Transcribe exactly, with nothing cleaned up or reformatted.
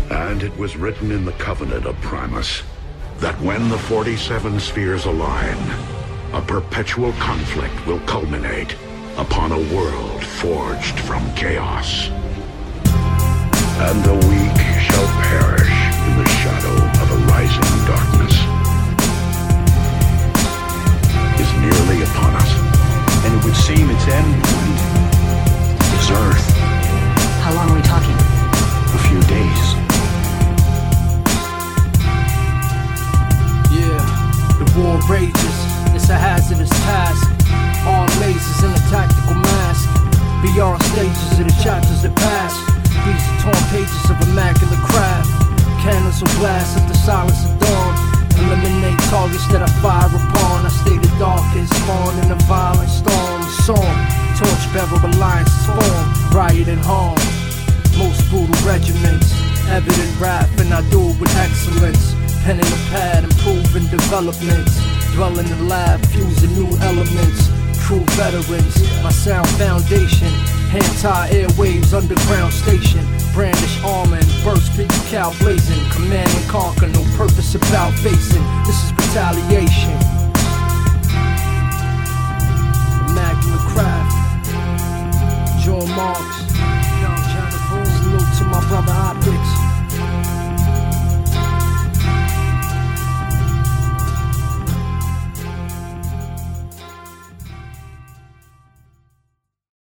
And it was written in the Covenant of Primus that when the forty-seven spheres align, a perpetual conflict will culminate upon a world forged from chaos. And the weak shall perish in the shadow of a rising darkness. Is nearly upon us. And it would seem its end point is Earth. How long are we talking? A few days. Yeah, the war rages. It's a hazardous task. Armed lasers in a tactical mask. Beyond stages of the chapters that pass. These are torn pages of immaculate craft. Cannons will blast at the silence of dawn. Eliminate targets that I fire upon. I stay the darkest, spawn in a violent storm. Song, torch-bearer alliances form. Riot and harm. Most brutal regiments. Evident wrath, and I do it with excellence. Pen in the pad, improving developments. Dwell in the lab, fusing new elements. True veterans, my sound foundation. Hand-tie airwaves, underground station. Brandish armor and burst, big cow blazing. Command and conquer, no purpose about facing. This is